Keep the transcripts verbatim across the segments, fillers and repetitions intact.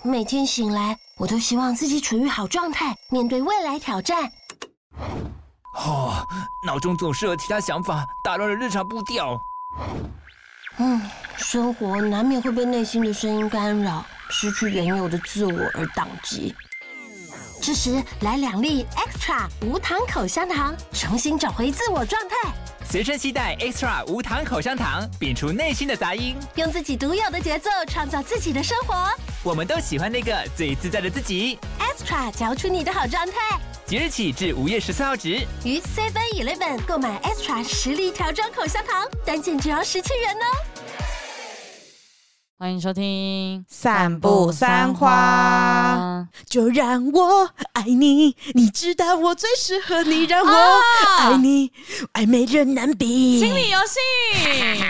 每天醒来，我都希望自己处于好状态，面对未来挑战。 哦，脑中总是有其他想法，打乱了日常步调。 嗯，生活难免会被内心的声音干扰，失去原有的自我而宕机。这时来两粒 Extra 无糖口香糖，重新找回自我状态。 随身携带 Extra 无糖口香糖，摒除内心的杂音， 用自己独有的节奏创造自己的生活。 我们都喜欢那个最自在的自己。 Extra 嚼出你的好状态。 即日起至五月十四号止， 于 Seven Eleven 购买 Extra 实力调装口香糖，单件只要十七元哦。 欢迎收听散步三花，就让我爱你，你知道我最适合你，让我爱你，啊、爱没人能比。 心理游戏。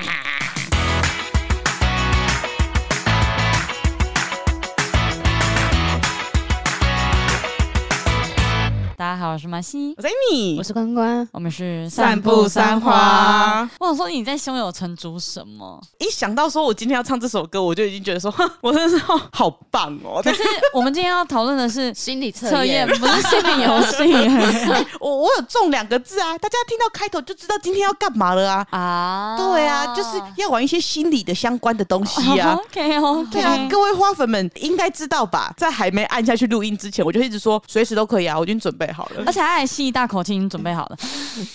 大家好，我是马西， 我是 Amy， 我是关关， 我们是散步三花。 我想说你在胸有成竹什么？ 一想到说我今天要唱这首歌，我就已经觉得说，我真的是、哦、好棒哦。 可是我们今天要讨论的是心理测验， 不是心理游戏。 我我有中两个字啊，大家听到开头就知道今天要干嘛了啊。啊，对啊，就是要玩一些心理的相关的东西啊。 OK OK， 对啊，各位花粉们应该知道吧？在还没按下去录音之前，我就一直说随时都可以啊，我已经准备好了。 而且他还吸一大口气，已经准备好了。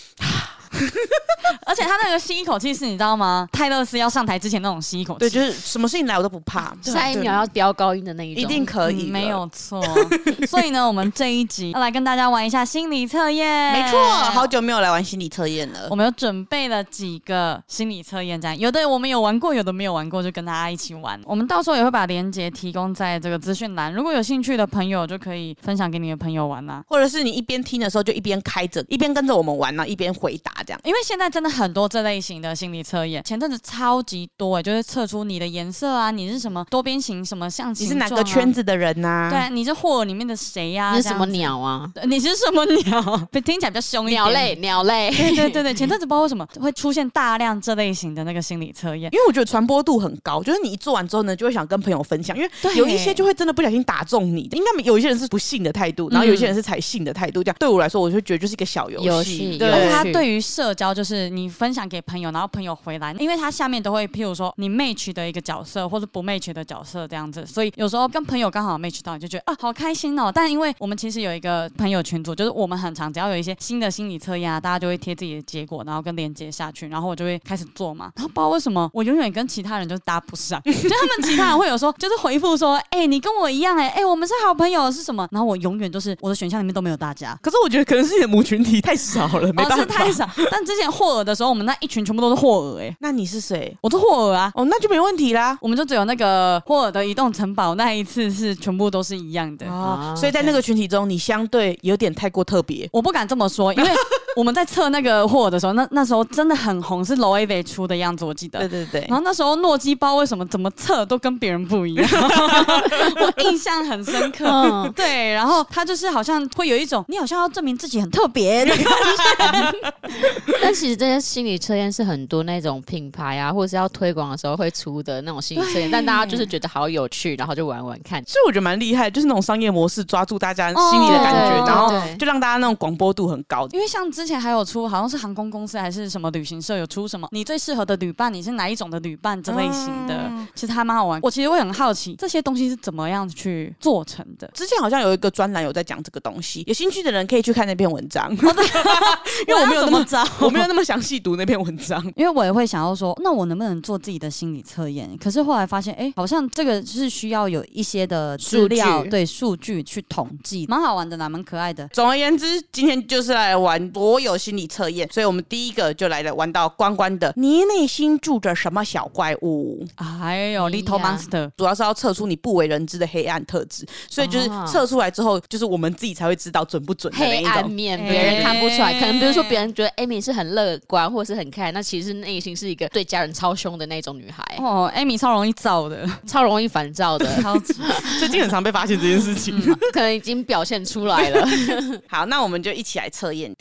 而且他那个吸一口气是你知道吗？泰勒斯要上台之前那种吸一口气， 对，就是什么事情来我都不怕， 下一秒要飙高音的那一种， 一定可以、 嗯，没有错。所以呢，我们这一集要来跟大家玩一下心理测验。 没错，好久没有来玩心理测验了。 我们有准备了几个心理测验，这样有的我们有玩过，有的没有玩过，就跟大家一起玩。我们到时候也会把连结提供在这个资讯栏，如果有兴趣的朋友就可以分享给你的朋友玩啊， 或者是你一边听的时候就一边开着，一边跟着我们玩，然后一边回答这样。 因为现在真的很多这类型的心理测验，前阵子超级多哎、欸，就是测出你的颜色啊，你是什么多边形什么象形状、啊， 你是哪个圈子的人啊？ 对，你是霍尔里面的谁呀、啊？ 你是什么鸟啊？ 你是什么鸟？听起来比较凶一点。 鸟类，鸟类。 对对对对，前阵子不知道为什么会出现大量这类型的那个心理测验， 因为我觉得传播度很高，就是你一做完之后呢，就会想跟朋友分享，因为有一些就会真的不小心打中你的。应该有一些人是不信的态度，然后有一些人是采信的态度，这样对我来说，我就觉得就是一个小游戏。 对，而且它对于社交就是你分享给朋友，然后朋友回来，因为它下面都会譬如说你 match 的一个角色或者不 match 的角色这样子，所以有时候跟朋友刚好 match 到，你就觉得啊好开心哦。但因为我们其实有一个朋友群组，就是我们很常只要有一些新的心理测验啊，大家就会贴自己的结果，然后跟连结下去，然后我就会开始做嘛。然后不知道为什么我永远跟其他人就搭不上，就他们其他人会有说就是回复说哎、欸、你跟我一样哎、欸、哎、欸、我们是好朋友是什么，然后我永远就是我的选项里面都没有大家。 可是我觉得可能是你的母群体太少了，没办法， 哦、是太少。但之前霍尔的时候，我们那一群全部都是霍尔哎、欸。 那你是谁？ 我是霍尔啊。 哦，那就没问题啦。 我们就只有那个霍尔的移动城堡那一次是全部都是一样的、 哦、所以在那个群体中，你相对有点太过特别。 我不敢这么说，因为我们在测那个霍尔的时候，那那时候真的很红，是 Loewe 出的样子，我记得。 对对对。 然后那时候诺基包为什么怎么测都跟别人不一样，我印象很深刻。嗯、对，然后他就是好像会有一种你好像要证明自己很特别的感觉。 但其实这些心理测验是很多那种品牌啊，或者是要推广的时候会出的那种心理测验，但大家就是觉得好有趣，然后就玩玩看。 所以我觉得蛮厉害，就是那种商业模式抓住大家心里的感觉，哦、然后就让大家那种广播度很高。 因为像之前还有出，好像是航空公司还是什么旅行社有出什么你最适合的旅伴，你是哪一种的旅伴这类型的，嗯、其实还蛮好玩。我其实会很好奇这些东西是怎么样去做成的。 之前好像有一个专栏有在讲这个东西，有兴趣的人可以去看那篇文章。哦、因为我没有那么我没有那么详细读那篇文章， 因为我也会想要说，那我能不能做自己的心理测验？可是后来发现，哎，好像这个是需要有一些的资料，对数据去统计，蛮好玩的啦，蛮可爱的。 总而言之，今天就是来玩所有心理测验，所以我们第一个就来了玩到关关的，你内心住着什么小怪物？ 哎呦 ，Little Monster， 主要是要测出你不为人知的黑暗特质，所以就是测出来之后，就是我们自己才会知道准不准的那一种黑暗面，别人看不出来。可能比如说别人觉得 Amy 是很乐观或是很开，那其实内心是一个对家人超凶的那种女孩。 哦 ，Amy 超容易躁的， 超容易烦躁的， 超级。 最近很常被发现这件事情， 嗯、可能已经表现出来了。 好，那我们就一起来测验。第一题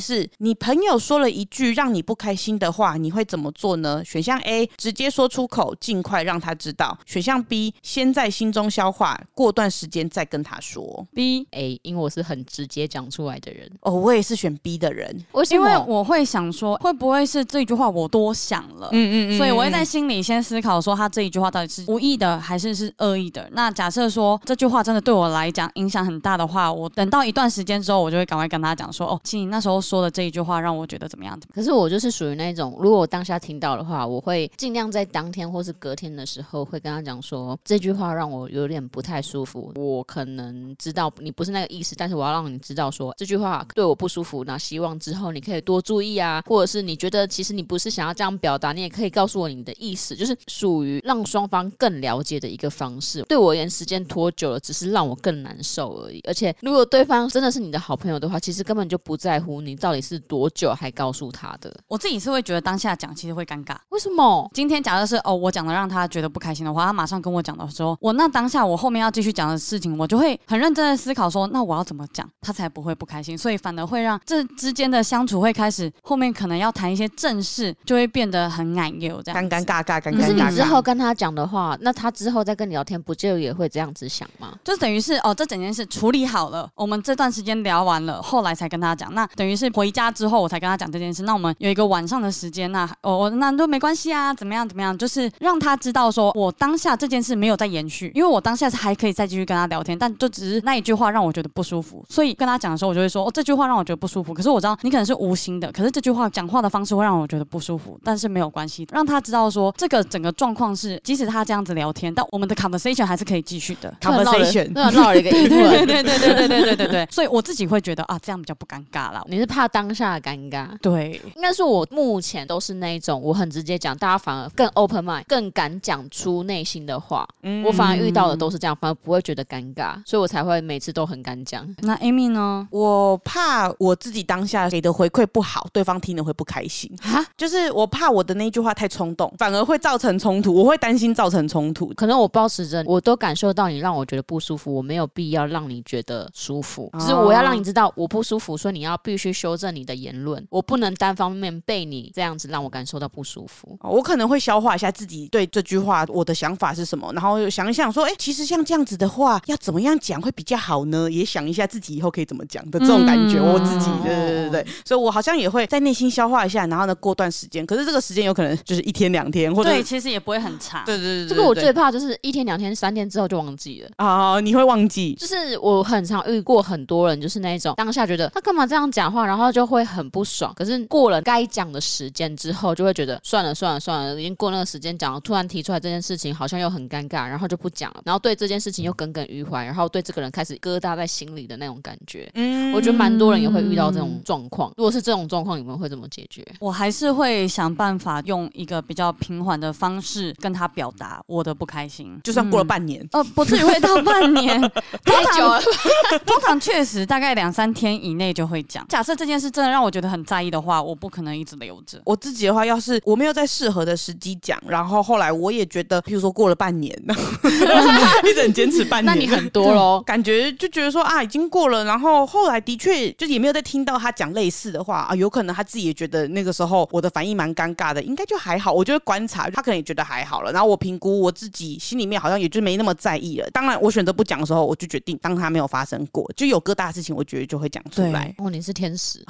是你朋友说了一句让你不开心的话，你会怎么做呢？选项 A 直接说出口，尽快让他知道。选项 B 先在心中消化，过段时间再跟他说。 B A， 因为我是很直接讲出来的人。 哦，我也是选 B 的人。 为什么？ 因为我会想说会不会是这句话我多想了，嗯嗯嗯，所以我会在心里先思考说他这一句话到底是无意的还是是恶意的。那假设说这句话真的对我来讲影响很大的话，我等到一段时间之后，我就会赶快跟他讲说，哦，其实你那时候说的这一句话让我觉得怎么样怎么样。 可是我就是属于那种，如果我当下听到的话，我会尽量在当天或是隔天的时候会跟他讲说，这句话让我有点不太舒服，我可能知道你不是那个意思，但是我要让你知道说这句话对我不舒服，那希望之后你可以多注意啊，或者是你觉得其实你不是想要这样表达，你也可以告诉我你的意思，就是属于让双方更了解的一个方式。对我而言，时间拖久了只是让我更难受而已。而且如果对方真的是你的好朋友的话，其实根本就不在乎你到底是多久还告诉他的。 我自己是会觉得当下讲其实会尴尬。 为什么？ 今天假设是哦，我讲了让他觉得不开心的话，他马上跟我讲的时候，我那当下我后面要继续讲的事情，我就会很认真的思考说，那我要怎么讲他才不会不开心，所以反而会让这之间的相处会开始后面可能要谈一些正事，就会变得很奶油这样尴尴尬尬尴尬尬。 可是你之后跟他讲的话，那他之后再跟你聊天不就也会这样子想吗？ 就等于是哦，这整件事处理好了，我们这段时间聊完了，后来才跟他讲，那等于是回家之后我才跟他讲这件事，那我们有一个晚上的时间，那哦那都没关系啊，怎么样怎么样，就是让他知道说我当下这件事没有在延续，因为我当下是还可以再继续跟他聊天，但就只是那一句话让我觉得不舒服，所以跟他讲的时候我就会说，哦，这句话让我觉得不舒服，可是我知道你可能是无心的，可是这句话讲话的方式会让我觉得不舒服，但是没有关系，让他知道说这个整个状况是即使他这样子聊天，但我们的 conversation 还是可以继续的 conversation， 对，闹了一个英文， 对对对对对对对对对，所以我自己会觉得啊，这样比较不尴尬啦。 你是怕当下的尴尬？ 对， 应该是我目前都是那一种，我很直接讲，大家反而更 open mind， 更敢讲出内心的话。嗯、我反而遇到的都是这样，反而不会觉得尴尬，所以我才会每次都很敢讲。 那 Amy 呢？ 我怕我自己当下给的回馈不好，对方听了会不开心。哈，就是我怕我的那句话太冲动，反而会造成冲突，我会担心造成冲突。 可能我保持着，我都感受到你让我觉得不舒服，我没有必要让你觉得舒服，只是我要让你知道我不舒服，所以你要必须修正你的言论，我不能单方面被你这样子让我感受到不舒服。 我可能会消化一下自己对这句话我的想法是什么，然后想一想说，哎、欸，其实像这样子的话要怎么样讲会比较好呢？也想一下自己以后可以怎么讲的这种感觉、嗯、我自己对对对对，所以我好像也会在内心消化一下，然后呢过段时间，可是这个时间有可能就是一天两天，或者对，其实也不会很长。 对对 对, 对, 对, 对， 这个我最怕就是一天两天三天之后就忘记了啊、哦！你会忘记？ 就是我很常遇过很多人，就是那一种当下觉得他干嘛这样讲话，然后就会很不爽，可是过了该讲的时间之后，就会觉得算了算了算了，已经过那个时间讲了，突然提出来这件事情好像又很尴尬，然后就不讲了，然后对这件事情又耿耿于怀，然后对这个人开始疙瘩在心里的那种感觉。嗯，我觉得蛮多人也会遇到这种状况。如果是这种状况，你们会怎么解决？ 我还是会想办法用一个比较平缓的方式跟他表达我的不开心， 就算过了半年， 嗯、呃，不至于会到半年， 太久了。 通常确实大概两三天以内就会讲。假设这件事真的让我觉得很在意的话，我不可能一直留着。 我自己的话，要是我没有在适合的时机讲，然后后来我也觉得，譬如说过了半年，一直很坚持半年， 那你很多咯， 感觉就觉得说啊，已经过了，然后后来的确就也没有再听到他讲类似的话啊，有可能他自己也觉得那个时候我的反应蛮尴尬的，应该就还好。我就会观察，他可能也觉得还好了，然后我评估我自己心里面好像也就没那么在意了。当然，我选择不讲的时候，我就决定当他没有发生过，就有疙瘩的事情，我觉得就会讲出来。 哦，你是天使，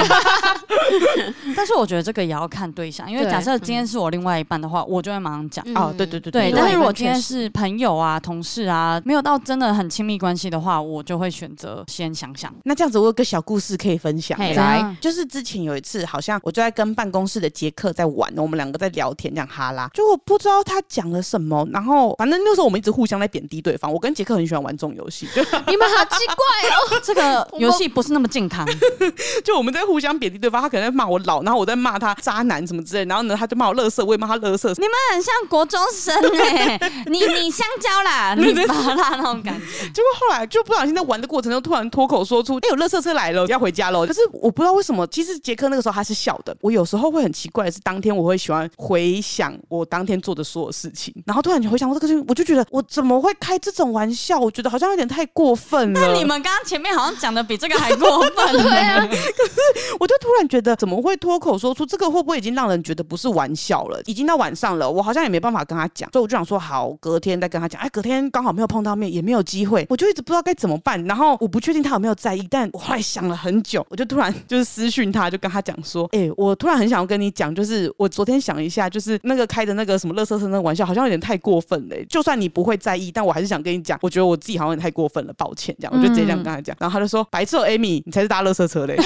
但是我觉得这个也要看对象，因为假设今天是我另外一半的话，我就会马上讲。 哦，对对对对, 对，但是如果今天是朋友啊、同事啊，没有到真的很亲密关系的话，我就会选择先想想。 那这样子，我有个小故事可以分享。 来， 就是之前有一次，好像我就在跟办公室的杰克在玩，我们两个在聊天，这样哈拉，就我不知道他讲了什么，然后反正那时候我们一直互相在贬低对方。我跟杰克很喜欢玩这种游戏，就你们好奇怪哦， 这个游戏不是那么健康。 就我们在互相贬低对方，他可能在骂我老，然后我在骂他渣男什么之类，然后呢他就骂我垃圾，我也骂他垃圾。 你们很像国中生哎、欸，你你香蕉啦，你巴拉那种感觉。 结果后来就不小心在玩的过程中，突然脱口说出：“哎、欸，有垃圾车来了，要回家了。”可是我不知道为什么，其实杰克那个时候他是笑的。我有时候会很奇怪的是，当天我会喜欢回想我当天做的所有事情，然后突然就回想我这个事情，我就觉得我怎么会开这种玩笑？我觉得好像有点太过分了。 但你们刚刚前面好像讲的比这个还过分。 对啊， 是我就突然觉得怎么会脱口说出这个，会不会已经让人觉得不是玩笑了，已经到晚上了，我好像也没办法跟他讲，所以我就想说好，隔天再跟他讲。哎，隔天刚好没有碰到面，也没有机会，我就一直不知道该怎么办。然后我不确定他有没有在意，但我后来想了很久，我就突然就是私讯他，就跟他讲说，哎、欸，我突然很想要跟你讲，就是我昨天想一下，就是那个开的那个什么垃圾车那个玩笑，好像有点太过分了、欸。就算你不会在意，但我还是想跟你讲，我觉得我自己好像有点太过分了，抱歉，这样我就直接这样跟他讲。然后他就说，白痴哦 ，Amy， 你才是搭垃圾车嘞。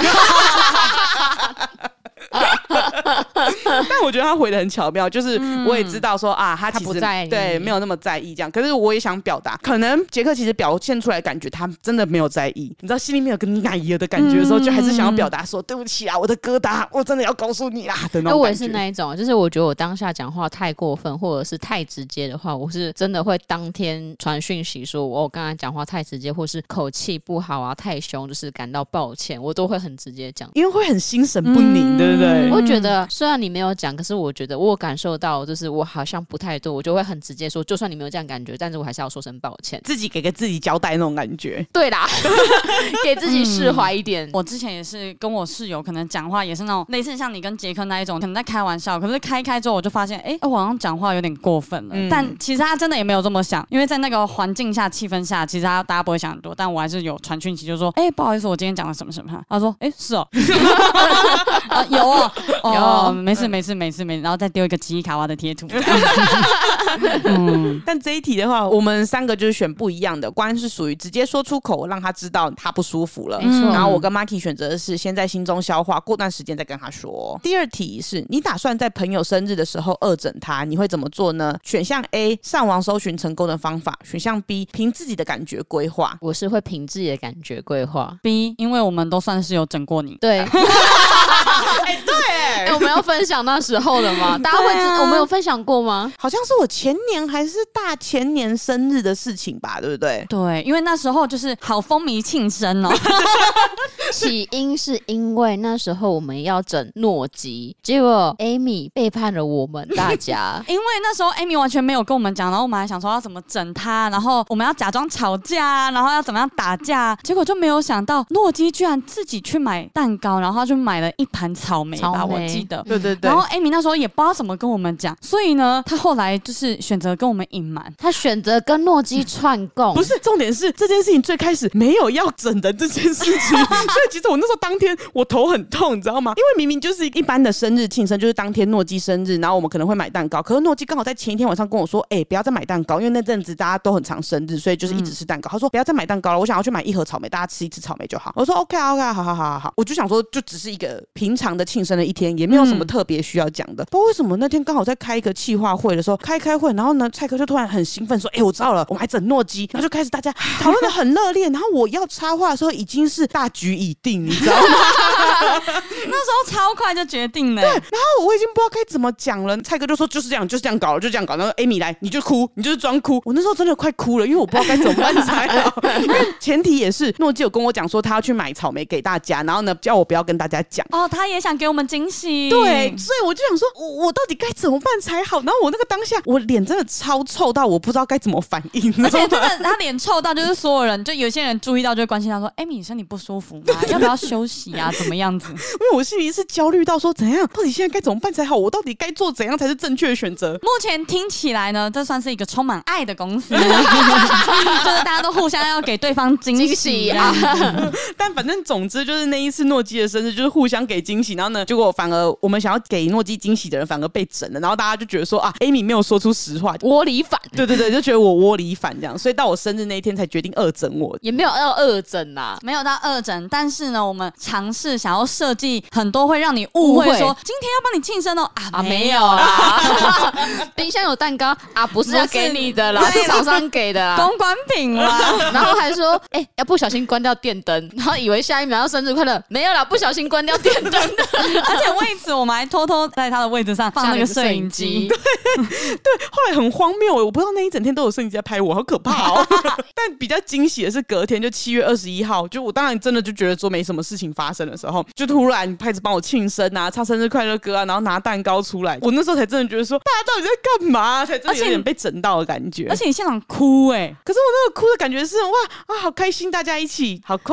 但我觉得他回得很巧妙，就是我也知道说啊，他其实他不在意， 对，没有那么在意这样。可是我也想表达，可能杰克其实表现出来的感觉他真的没有在意，你知道心里面有个奶油的感觉的时候，就还是想要表达说对不起啊，我的疙瘩，我真的要告诉你啦的那种感觉。 我也是那一种，就是我觉得我当下讲话太过分或者是太直接的话，我是真的会当天传讯息说我刚才讲话太直接，或是口气不好啊，太凶，就是感到抱歉，我都会很直接讲， 因为会很心神不宁、嗯、对不对？ 我觉得虽然你没有讲，可是我觉得我有感受到就是我好像不太对，我就会很直接说，就算你没有这样感觉，但是我还是要说声抱歉， 自己给个自己交代那种感觉。 对啦给自己释怀一点、嗯、 我之前也是跟我室友可能讲话也是那种类似像你跟杰克那一种，可能在开玩笑，可是开开之后我就发现哎、欸，我好像讲话有点过分了、嗯、但其实他真的也没有这么想，因为在那个环境下气氛下，其实他大家不会想很多，但我还是有传讯息就说哎、欸，不好意思我今天讲了什么什么，他说哎、欸、是哦啊、有哦哦没事没事没事没事，然后再丢一个奇异卡哇的贴图嗯，但这一题的话我们三个就是选不一样的，关是属于直接说出口让他知道他不舒服了，嗯、然后我跟 Maki 选择的是先在心中消化，过段时间再跟他说。第二题是你打算在朋友生日的时候恶整他，你会怎么做呢？选项 A 上网搜寻成功的方法，选项 B 凭自己的感觉规划。 我是会凭自己的感觉规划 B， 因为我们都算是有整过你。 对哎、欸，对、欸欸，我们要分享那时候的吗？大家会知、啊、我们有分享过吗？ 好像是我前年还是大前年生日的事情吧，对不对？ 对，因为那时候就是好风靡庆生哦。 起因是因为那时候我们要整诺基，结果 Amy 背叛了我们大家。 因为那时候 Amy 完全没有跟我们讲，然后我们还想说要怎么整他，然后我们要假装吵架，然后要怎么样打架，结果就没有想到诺基居然自己去买蛋糕，然后他就买了一盘草莓吧，草莓我记得。 对对对。 然后 Amy 那时候也不知道怎么跟我们讲，所以呢，他后来就是选择跟我们隐瞒， 他选择跟诺基串供。 不是，重点是这件事情最开始没有要整的这件事情，所以其实我那时候当天我头很痛，你知道吗？因为明明就是一般的生日庆生，就是当天诺基生日，然后我们可能会买蛋糕，可是诺基刚好在前一天晚上跟我说，哎、欸，不要再买蛋糕，因为那阵子大家都很常生日，所以就是一直吃蛋糕。嗯、他说不要再买蛋糕了，我想要去买一盒草莓，大家吃一次草莓就好。我说 OK 啊 OK 啊，好好好好好。我就想说，就只是一个平常的庆生的一天，也没有什么特别需要讲的。不知道为什么那天刚好在开一个企划会的时候，开开会，然后呢，蔡哥就突然很兴奋说，哎、欸，我知道了，我们还整诺基，然后就开始大家讨论的很热烈，然后我要插话的时候已经是大局已定，你知道吗？ 那时候超快就决定了， 对，然后我已经不知道该怎么讲了。蔡哥就说就是这样，就是这样搞了，就这样搞。然后 Amy 来，你就哭，你就是装哭。我那时候真的快哭了，因为我不知道该怎么办才好。因为前提也是诺基有跟我讲说他要去买草莓给大家，然后呢叫我不要跟大家讲。 哦，他也想给我们惊喜。 对，所以我就想说，我我到底该怎么办才好？然后我那个当下，我脸真的超臭到我不知道该怎么反应。 而且真的，他脸臭到就是所有人，就有些人注意到就会关心他说：“Amy，你身体不舒服吗？要不要休息啊？怎么样子？” 因为我心里是焦虑到说怎样，到底现在该怎么办才好？我到底该做怎样才是正确的选择？ 目前听起来呢，这算是一个充满爱的公司，就是大家都互相要给对方惊喜啊。 但反正总之就是那一次诺基的生日，就是互相给惊喜，然后呢，结果反而我们想要给诺基惊喜的人反而被整了，然后大家就觉得说啊 ，Amy 没有说出实话， 窝里反。 对对对，就觉得我窝里反这样，所以到我生日那一天才决定恶整我， 也没有要恶整啊， 没有到恶整，但是呢，我们尝试想要设计很多会让你误会说今天要帮你庆生哦啊， 啊没有啦，冰箱有蛋糕啊，不是要给你的啦，是厂商给的啦， 公关品啦。 然后还说哎、欸，要不小心关掉电灯，然后以为下一秒要生日快乐，没有啦，不小心关掉电灯的。 而且位置我们还偷偷在他的位置上放那个摄影机， 对对，后来很荒谬，我不知道那一整天都有摄影机在拍我，好可怕哦。但比较惊喜的是隔天就七月二十一号，就我当然真的就觉得说没什么事情发生的时候，就突然开始帮我庆生啊，唱生日快乐歌啊，然后拿蛋糕出来，我那时候才真的觉得说大家到底在干嘛，才真的有点被整到的感觉。 而且你现场哭哎、欸， 可是我那个哭的感觉是哇啊好开心，大家一起好快乐、哦。 没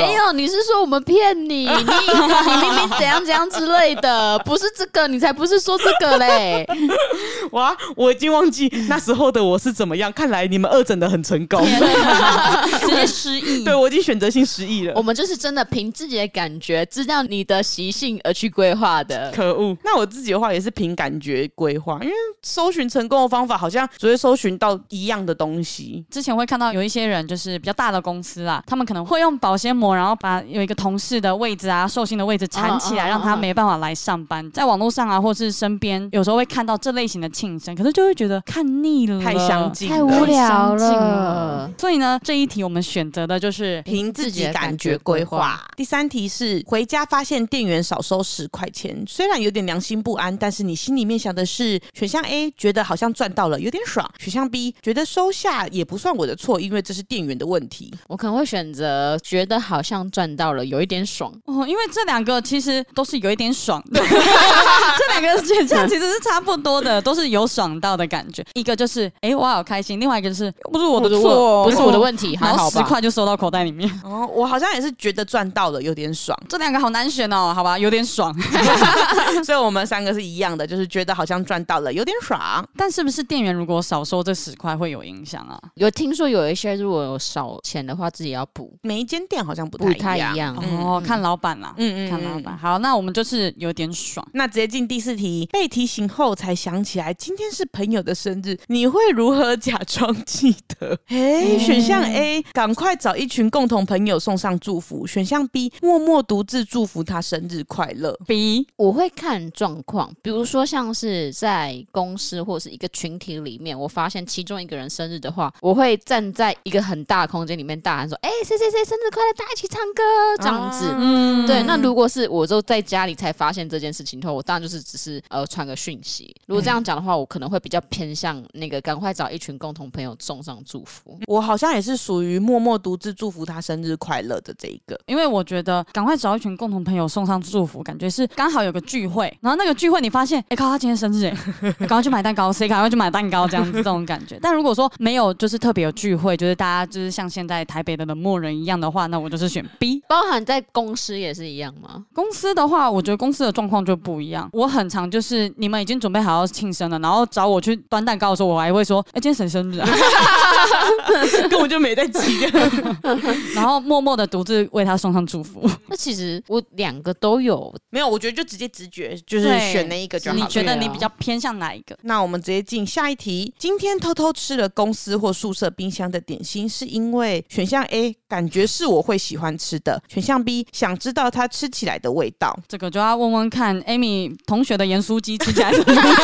没有，你是说我们骗你，你你明明怎样怎样之类的，不是这个，你才不是说这个嘞。 哇，我已经忘记那时候的我是怎么样，看来你们二诊的很成功， 直接失忆。 对，我已经选择性失忆了。 我们就是真的凭自己的感觉，知道你的习性而去规划的。 可恶！那我自己的话也是凭感觉规划，因为搜寻成功的方法好像只会搜寻到一样的东西。 之前会看到有一些人就是比较大的公司啦，他们可能会用保鲜膜，然后把有一个同事的位置啊、寿星的位置缠起来， 哦哦哦哦让他没办法来上班。在网络上啊，或是身边有时候会看到这类型的庆生，可是就会觉得看腻了， 太相近了， 太无聊了。 了。 所以呢，这一题我们选择的就是凭自己感觉规划。第三题是回家发现店员少收十块钱，虽然有点良心不安，但是你心里面想的是选项 A 觉得好像赚到了有点爽，选项 B 觉得收下也不算我的错，因为这是店员的问题。 我可能会选择觉得好像赚到了有一点爽哦，因为这两个其实都是有一点爽的，这两个选项其实是差不多的，都是有爽到的感觉。一个就是哎、欸、我好开心，另外一个就是不是我的错， 不是我的问题，还然后好吧， 十块就收到口袋里面。 哦，我好像也是觉得赚到了有点爽， 这两个好难选哦，好吧，有点爽。 所以我们三个是一样的，就是觉得好像赚到了有点爽。 但是不是店员如果少收这十块会有影响啊？ 有听说有一些如果有少钱的话，自己要补， 每一间店好像不不太一样。 太一样。 哦，看老板啦， 嗯嗯看老板。好，那我们就是有点爽。 那直接进第四题，被提醒后才想起来今天是朋友的生日，你会如何假装记得？哎，选项 A 赶快找一群共同朋友送上祝福，选项 B 默默独自祝福他生日快乐。 B 我会看状况，比如说像是在公司或者是一个群体里面，我发现其中一个人生日的话，我会站在一个很大的空间里面大喊说：“哎、欸，谁谁谁生日快乐，大家一起唱歌。”这样子。 嗯， 对，那如果是我就在家里才发现这件事情的话，我当然就是只是呃传个讯息。如果这样讲的话，我可能会比较偏向那个赶快找一群共同朋友送上祝福。 我好像也是属于默默独自祝福他生日快乐的这一个， 因为我觉得赶快找一群共同朋友送上祝福，感觉是刚好有个聚会，然后那个聚会你发现，哎、欸，靠，他今天生日，哎、欸，赶快去买蛋糕，谁赶快去买蛋糕这样子这种感觉。但如果说没有，就是特别有聚会，就是大家就是像现在台北的冷漠人一样的话，那我就是选 B。 包含在公司也是一样吗？ 公司的话，我觉得公司的状况就不一样。我很常就是你们已经准备好要庆生了，然后找我去端蛋糕的时候，我还会说，哎、欸，今天谁生日啊？ 根本就没在记然后默默的独自为他送上祝福。 那其实我两个都有， 没有，我觉得就直接直觉就是选那一个就好了。 你觉得你比较偏向哪一个？ 那我们直接进下一题。今天偷偷吃了公司或宿舍冰箱的点心，是因为选项 A 感觉是我会喜欢吃的，选项 B 想知道它吃起来的味道。 这个就要问问看 Amy 同学的盐酥鸡吃起来怎么样？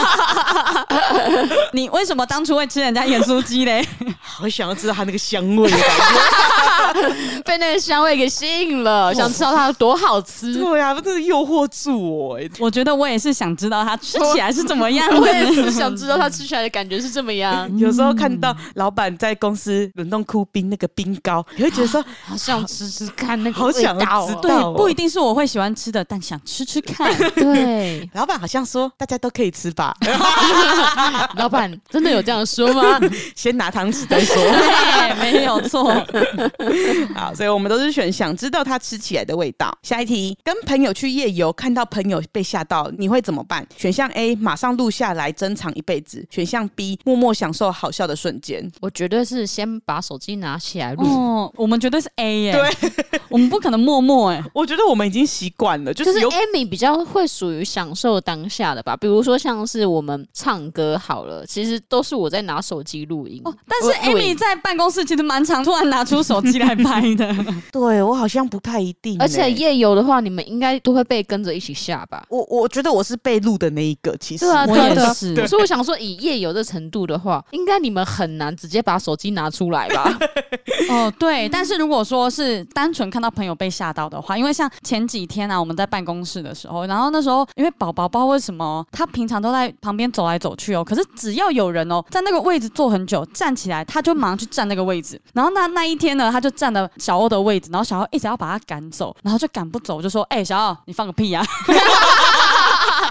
你为什么当初会吃人家盐酥鸡嘞？ 好想要知道它那个香味的感觉， 被那个香味给吸引了，想知道它有多好吃。 对啊，真的诱惑住我、欸。 我觉得我也是想知道它吃起来是怎么样的。 我也是想知道它吃起来的感觉是这么样。 有时候看到老板在公司冷冻库冰那个冰糕，你会觉得说好想吃吃看那个好想味道、哦。 知道、 对， 哦， 不一定是我会喜欢吃的，但想吃吃看。 对， 老板好像说大家都可以吃吧。 老板真的有这样说吗？ 先拿汤匙再说。 对，没有错。 好，所以我们都是选想知道它吃起来的味道。下一题，跟朋友去夜游，看到朋友被吓到，你会怎么办？选项 A 马上录下来珍藏一辈子，选项 B 默默享受好笑的瞬间。 我绝对是先把手机拿起来录。 哦，我们绝对是 A 耶、 对， 我们不可能默默哎。 我觉得我们已经习惯了，就就是是有 Amy 比较会属于享受当下的吧，比如说像是我们唱歌好了，其实都是我在拿手机录音。 哦，但是录影 Amy 在办公室其实蛮常突然拿出手机来拍的。 对我好像不太一定、欸， 而且夜游的话，你们应该都会被跟着一起下吧？ 我我觉得我是被录的那一个，其实对啊， 我对啊对啊也是。 所以我想说，以夜游的程度的话，应该你们很难直接把手机拿出来吧？ 哦，对，但是如果说是单纯看到朋友被吓到的话，因为像前几天啊，我们在办公室的时候，然后那时候因为宝宝不知道为什么他平常都在旁边走来走去哦，可是只要有人哦在那个位置坐很久，站起来他就马上去站那个位置，然后那那一天呢，他就站了小欧的位置，然后小欧一直要把他赶走，然后就赶不走，就说：“哎、欸，小欧，你放个屁呀、啊！”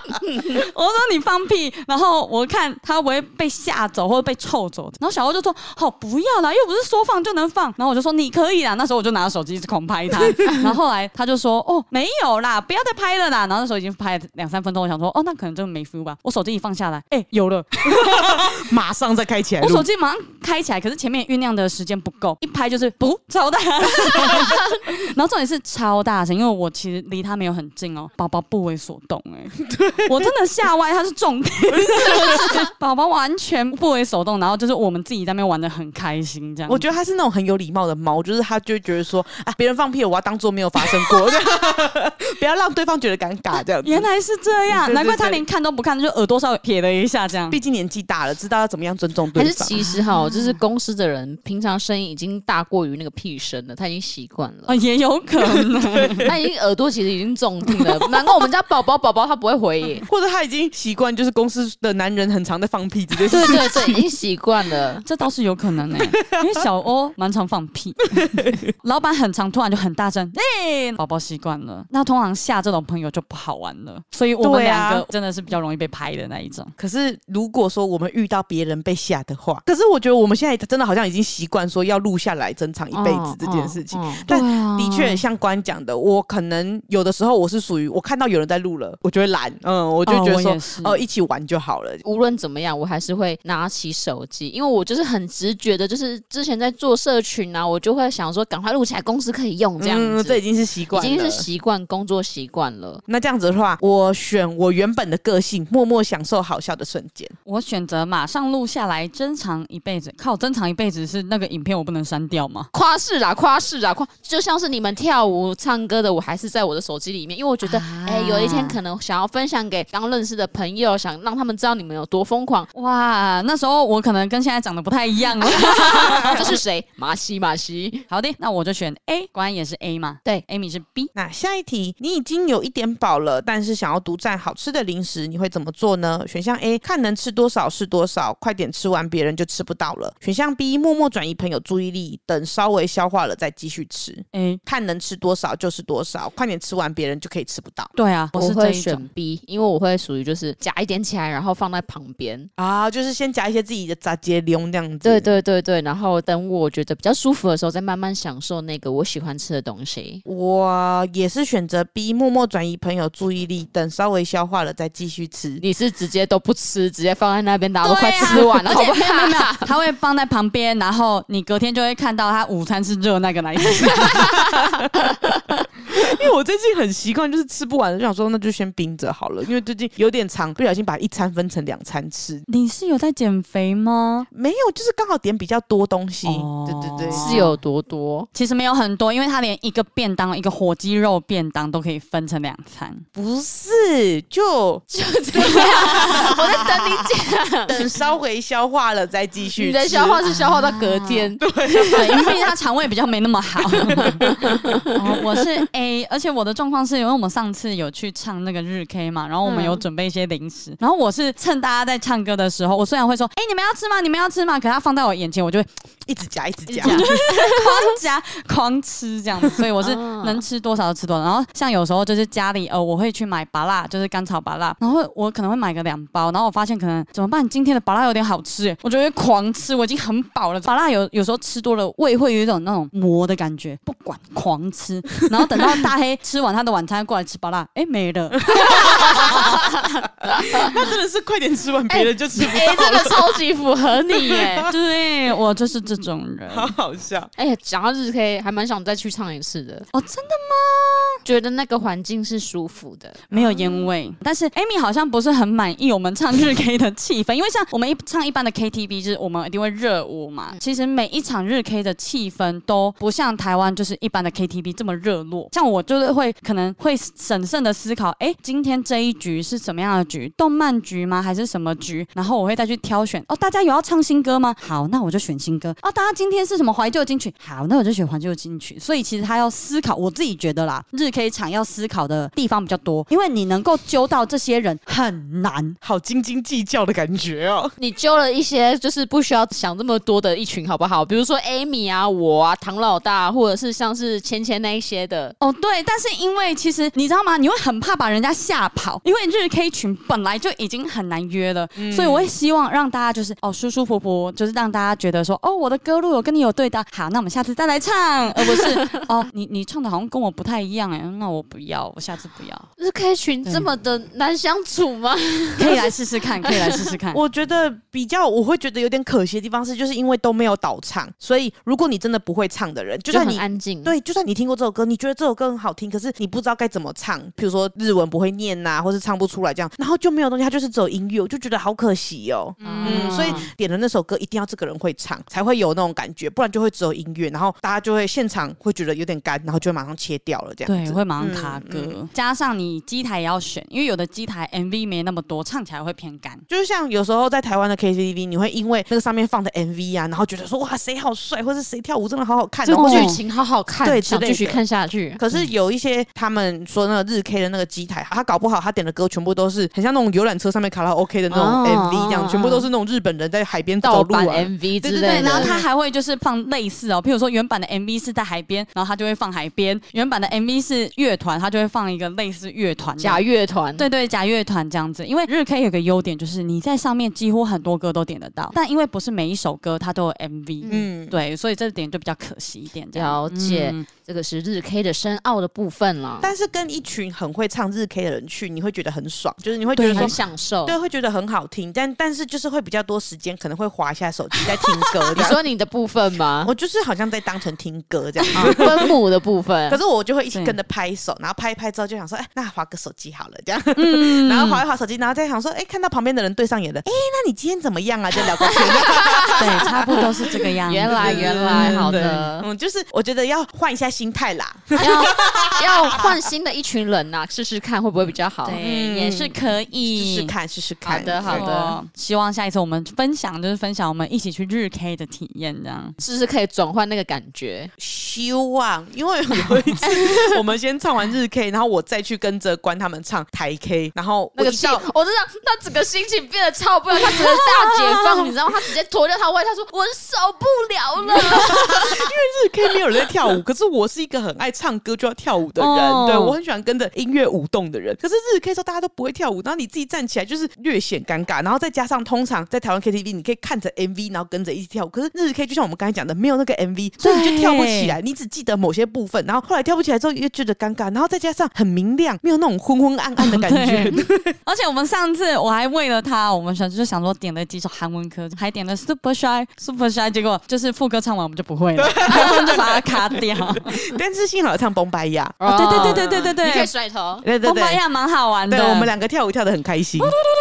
我说你放屁，然后我看他会不会被吓走或者被臭走。然后小欧就说：“好、哦，不要啦，又不是说放就能放。”然后我就说：“你可以啦。”那时候我就拿着手机一直狂拍他。然后后来他就说：“哦，没有啦，不要再拍了啦。”然后那时候已经拍了两三分钟，我想说：“哦，那可能真的没 feel 吧。”我手机一放下来，哎、欸，有了， 马上再开起来。 我手机马上开起来，可是前面酝酿的时间不够，一拍就是不超大。然后重点是超大声，因为我其实离他没有很近哦，宝宝不为所动哎、欸，我真的吓歪，他是重点，宝宝完全不为所动，然后就是我们自己在那边玩得很开心这样。 我觉得他是那种很有礼貌的猫，就是他就会觉得说啊，别人放屁我要当做没有发生过，不要让对方觉得尴尬这样子。 原来是这样， 对对对， 难怪他连看都不看，就耳朵稍微撇了一下这样。 毕竟年纪大了，知道要怎么样尊重对方。 还是其实哈，就是公司的人平常声音已经大过于那个屁声了，他已经习惯了。 哦，也有可能， 他已经耳朵其实已经重听了。难怪我们家宝宝宝宝他不会回耶， 或者他已经习惯，就是公司的男人很常在放屁这件事情。 对对对，已经习惯了。 这倒是有可能哎、欸，因为小欧蛮常放屁，老板很常突然就很大声，哎、欸，宝宝习惯了。那通常吓这种朋友就不好玩了，所以我们两个真的是比较容易被拍的那一种。 可是如果说我们遇到别人被吓的话，可是我觉得我们现在真的好像已经习惯说要录下来珍藏一辈子这件事情。哦哦哦、但的确像关讲的，我可能有的时候我是属于我看到有人在录了，我就会懒，嗯，我就觉得说哦、呃、一起玩就好了。 无论怎么样，我还是会拿起手机，因为我就是很直觉的，就是之前在做社群啊，我就会想说赶快录起来，公司可以用这样子。 嗯，这已经是习惯了， 已经是习惯，工作习惯了。 那这样子的话，我选我原本的个性，默默享受好笑的瞬间。 我选择马上录下来，珍藏一辈子。靠，珍藏一辈子是那个影片我不能删掉吗？ 夸饰啊，夸饰啊，夸，就像是你们跳舞、唱歌的，我还是在我的手机里面，因为我觉得，哎、啊欸，有一天可能想要分享给刚认识的朋友，想让他们知道你们有多疯狂。 哇，那时候我可能跟现在长得不太一样了。 这是谁？马西，马西。 好的，那我就选 A， 果然也是 A 嘛。 对 ，Amy 是 B。 那下一题，你已经有一点饱了，但是想要独占好吃的零食，你会怎么做呢？选项 A， 看能吃多少是多少，快点吃完，别人就吃不到了。选项 B， 默默转移朋友注意力，等稍微消化了再继续吃。 A， 看能吃多少就是多少，快点吃完，别人就可以吃不到。 对啊， 我是会选 B， 因为我会属于就是夹一点起来，然后放在旁边啊，就是先夹一些自己的杂节零这样子。 对对对对，然后等我觉得比较舒服的时候，再慢慢享受那个我喜欢吃的东西。 我也是选择 B， 默默转移朋友注意力，等稍微消化了再继续吃。 你是直接都不吃，直接放在那边，大家都快吃完了，好不好？ 没有没有，他会放在旁边，然后你隔天就会看到他午餐是热那个来吃。 因为我最近很习惯，就是吃不完就想说那就先冰着好了，因为最近有点长，不小心把一餐分成两餐吃。 你是有在减肥吗？ 没有，就是刚好点比较多东西。哦、对对对， 是有多多？ 其实没有很多，因为他连一个便当、一个火鸡肉便当都可以分成两餐。 不是，就就这样。我在等你讲， 等稍微消化了再继续吃。 你的消化是消化到隔天， 啊、对对，因为他肠胃比较没那么好。哦、我是 A， 而且我的状况是因为我们上次有去唱那个日 K 嘛，然后我们有准备一些零食，嗯、然后我是趁大家在唱歌的时候，我虽然会说，哎、欸，你们要吃吗？你们要吃吗？可是他放在我眼前，我就会一直夹，一直夹， 狂夹、狂吃这样子，所以我是能吃多少就吃多少。然后像有时候就是家里呃，我会去买芭乐，就是甘草芭乐，然后我可能会买个两包，然后我发现可能怎么办？今天的芭乐有点好吃耶，我就会狂吃，我已经很饱了。芭乐有有时候吃多了，胃会有一种那种磨的感觉，不管狂吃，然后等到大黑吃完他的晚餐过来吃芭乐，哎没了。 那真的是快点吃完，别人就吃不到了。 哎、欸，真的超级符合你耶！ 对，我就是这种人， 好好笑。 哎、欸，讲到日 K， 还蛮想再去唱一次的。 哦，真的吗？ 觉得那个环境是舒服的， 没有烟味。但是 Amy 好像不是很满意我们唱日 K 的气氛，因为像我们一唱一般的 K T V， 就是我们一定会热舞嘛。其实每一场日 K 的气氛都不像台湾就是一般的 K T V 这么热络。像我就是会可能会审慎的思考，哎，今天这一局是什么样的局？动漫局吗？还是什么局？然后我会再去挑选。哦，大家有要唱新歌吗？好，那我就选新歌。哦，大家今天是什么怀旧金曲？好，那我就选怀旧金曲。所以其实他要思考，我自己觉得啦，日 K K 场要思考的地方比较多，因为你能够揪到这些人很难， 好斤斤计较的感觉哦。 你揪了一些就是不需要想这么多的一群，好不好？比如说 Amy 啊，我啊，唐老大，或者是像是芊芊那一些的。 哦，对，但是因为其实你知道吗？你会很怕把人家吓跑，因为日 K 群本来就已经很难约了，嗯、所以我会希望让大家就是哦舒舒服服，就是让大家觉得说哦我的歌路有跟你有对到，好，那我们下次再来唱，而不是哦你你唱的好像跟我不太一样哎，那我不要，我下次不要。 日 K 群这么的难相处吗？ 可以来试试看，可以来试试看。 我觉得比较我会觉得有点可惜的地方是，就是因为都没有导唱，所以如果你真的不会唱的人，就算你就很安静， 对，就算你听过这首歌，你觉得这首歌很好听，可是你不知道该怎么唱，比如说日文不会念呐、啊，或是唱不出来这样，然后就没有东西，它就是只有音乐，我就觉得好可惜哦。嗯，嗯所以点的那首歌一定要这个人会唱，才会有那种感觉，不然就会只有音乐，然后大家就会现场会觉得有点干，然后就会马上切掉了这样子。 对，会马上卡歌、嗯嗯，加上你机台也要选，因为有的机台 M V 没那么多，唱起来会偏干。 就是像有时候在台湾的 K T V， 你会因为那个上面放的 M V 啊，然后觉得说哇谁好帅，或是谁跳舞真的好好看， 这个剧情好好看， 对， 想继续看下去。 可是有一些他们说那个日 K 的那个机台，他搞不好他点的歌全部都是很像那种游览车上面卡拉 OK 的那种 M V 这样，哦、全部都是那种日本人在海边走路啊 M V 之类的。对对对， 然后他还会就是放类似哦，譬如说原版的 M V 是在海边，然后他就会放海边；原版的 M V 是乐团，他就会放一个类似乐团假乐团。 对对，假乐团这样子。因为日 K 有个优点就是你在上面几乎很多歌都点得到，但因为不是每一首歌它都有 M V， 嗯，对，所以这点就比较可惜一点。 了解、嗯，这个是日 K 的深奥的部分了。 但是跟一群很会唱日 K 的人去，你会觉得很爽，就是你会觉得说很享受， 对，会觉得很好听。但但是就是会比较多时间，可能会滑一下手机在听歌。 你说你的部分吗？ 我就是好像在当成听歌这样， 啊、分母的部分。 可是我就会一起跟着拍手，然后拍一拍之后就想说，哎，那滑个手机好了这样。嗯、然后滑一滑手机，然后再想说，哎，看到旁边的人对上眼了，哎，那你今天怎么样啊？就聊个天。 对，差不多是这个样子。 原来原来，好的， 嗯，就是我觉得要换一下心态啦， 要要换新的一群人呐、啊，试试看会不会比较好？ 对，嗯、也是可以试试看，试试看。 好的好的， 希望下一次我们分享就是分享我们一起去日 K 的体验，这样是不是可以转换那个感觉？ 希望，因为有一次我们先唱完日 K， 然后我再去跟着关他们唱台 K， 然后那个心，我知道他整个心情变得超不一样，他整个大解放，你知道吗？他直接脱掉他外套说：“我受不了了。” 因为日 K 没有人在跳舞，可是我是一个很爱唱歌就要跳舞的人，哦、对我很喜欢跟着音乐舞动的人。可是日 K 的时候大家都不会跳舞，然后你自己站起来就是略显尴尬，然后再加上通常在台湾 K T V 你可以看着 M V， 然后跟着一起跳舞，可是日 K 就像我们刚才讲的，没有那个 M V， 所以你就跳不起来，你只记得某些部分，然后后来跳不起来之后又觉得尴尬，然后再加上很明亮，没有那种昏昏暗暗的感觉。 而且我们上次我还为了他，我们想就想说点了几首韩文歌，还点了 Super Shy Super Shy， 结果就是副歌唱完我们就不会了，然后就把它卡掉。 但是幸好有唱崩白亚， 哦，对对对对对对对， 你可以甩头， 对对对， 崩白亚蛮好玩的， 对我们两个跳舞跳得很开心。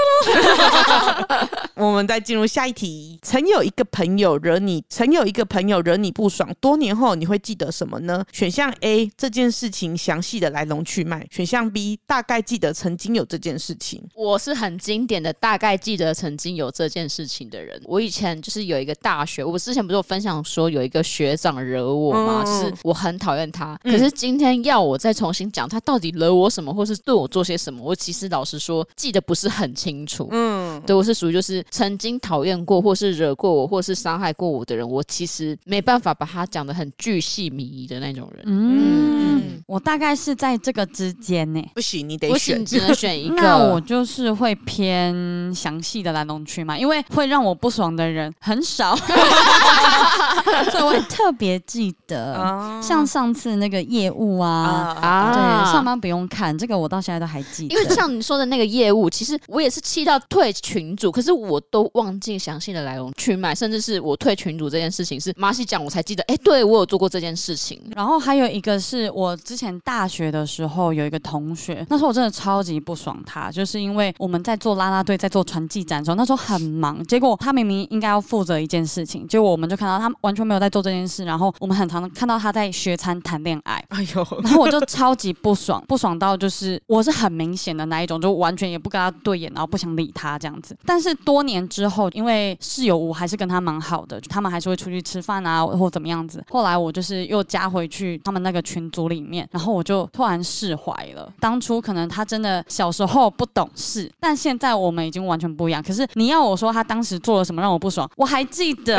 我们再进入下一题，曾有一个朋友惹你，曾有一个朋友惹你不爽，多年后你会记得什么呢？选项 A， 这件事情详细的来龙去脉；选项 B， 大概记得曾经有这件事情。 我是很经典的大概记得曾经有这件事情的人。我以前就是有一个大学，我之前不是有分享说有一个学长惹我吗？嗯、是我很讨厌他，可是今天要我再重新讲他到底惹我什么，或是对我做些什么，我其实老实说记得不是很清楚。嗯，对，我是属于就是曾经讨厌过，或是惹过我，或是伤害过我的人，我其实没办法把他讲得很巨细靡遗的那种人。 嗯，嗯我大概是在这个之间呢。 不行，你得选， 不行，只能选一个。 那我就是会偏详细的来龙去脉，因为会让我不爽的人很少，所以我会特别记得。啊、像上次那个业务啊，啊对，上班不用看，这个我到现在都还记得。 因为像你说的那个业务，其实我也是气到退群组，可是我都忘记详细的来龙去脉，甚至是我退群组这件事情是马西讲我才记得，哎，对我有做过这件事情。 然后还有一个是我之前大学的时候有一个同学，那时候我真的超级不爽他，就是因为我们在做啦啦队，在做传记展的时候，那时候很忙，结果他明明应该要负责一件事情，结果我们就看到他完全没有在做这这件事，然后我们很常看到他在学餐谈恋爱， 哎呦， 然后我就超级不爽，不爽到就是我是很明显的那一种，就完全也不跟他对眼，然后不想理他这样子。但是多年之后，因为室友我还是跟他蛮好的，他们还是会出去吃饭啊，或怎么样子。后来我就是又加回去他们那个群组里面，然后我就突然释怀了。当初可能他真的小时候不懂事，但现在我们已经完全不一样。可是你要我说他当时做了什么让我不爽，我还记得。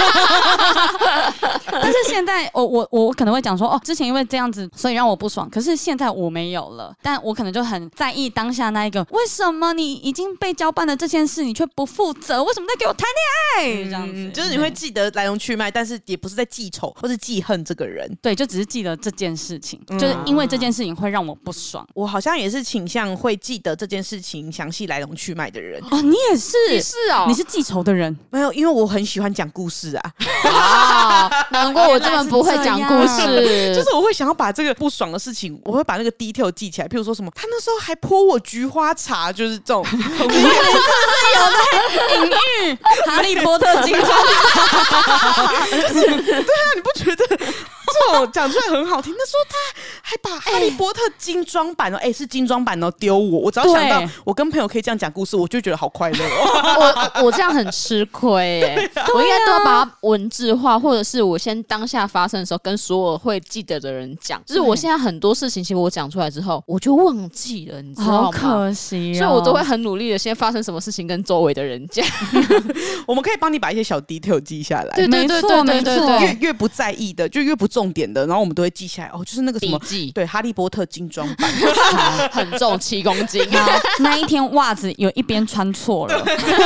但是现在我我我可能会讲说，哦，之前因为这样子，所以让我不爽。可是现在我没有了，但我可能就很在意当下那一个，为什么你已经被交办了这件事，你却不负责？为什么在给我谈恋爱？这样子， 嗯，就是你会记得来龙去脉，但是也不是在记仇或是记恨这个人。 对，就只是记得这件事情， 嗯、 就是因为这件事情会让我不爽。 我好像也是倾向会记得这件事情详细来龙去脉的人。 哦，你也是， 你是哦， 你是记仇的人。 没有，因为我很喜欢讲故事啊。 啊，难怪我这么不会讲故事。 就是我会想要把这个不爽的事情，我会把那个 detail 记起来。譬如说什么，他那时候还泼我菊花茶，就是这种。 你是不是有在隐喻哈利波特精装？ 就是对啊，你不觉得这种讲出来很好听？那时候他还把哈利波特精装版哦，哎、欸，是精装版哦，丢我。我只要想到我跟朋友可以这样讲故事，我就觉得好快乐哦。 我我这样很吃亏哎、欸，我应该都要把它文字化，或者是我先当下发生的时候跟所有会记得的人讲。就是我现在很多事情，其实我讲出来之后，我就忘记了，你知道吗？ 好可惜、哦， 所以我都会很努力的先发生什么事情跟周围的人讲。 我们可以帮你把一些小 detail 记下来。 对对对对对对对， 越越不在意的，就越不重点的，然后我们都会记下来。哦，就是那个什么笔记， 对，哈利波特精装版， 很重七公斤啊。 那一天袜子有一边穿错了，